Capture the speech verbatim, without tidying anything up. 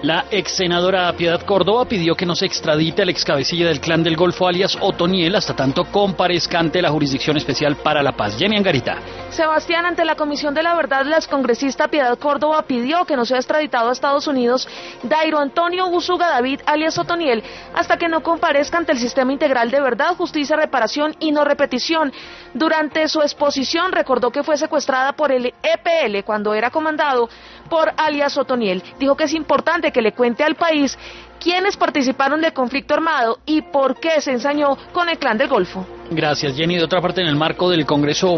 La ex senadora Piedad Córdoba pidió que no se extradite al ex cabecilla del Clan del Golfo, alias Otoniel, hasta tanto comparezca ante la Jurisdicción Especial para la Paz. Jenny Angarita. Sebastián, ante la Comisión de la Verdad, la excongresista Piedad Córdoba pidió que no sea extraditado a Estados Unidos Dairo Antonio Usuga David, alias Otoniel, hasta que no comparezca ante el Sistema Integral de Verdad, Justicia, Reparación y No Repetición. Durante su exposición recordó que fue secuestrada por el E P L cuando era comandado por alias Otoniel. Dijo que es importante que le cuente al país quiénes participaron del conflicto armado y por qué se ensañó con el Clan del Golfo. Gracias, Jenny. De otra parte, en el marco del Congreso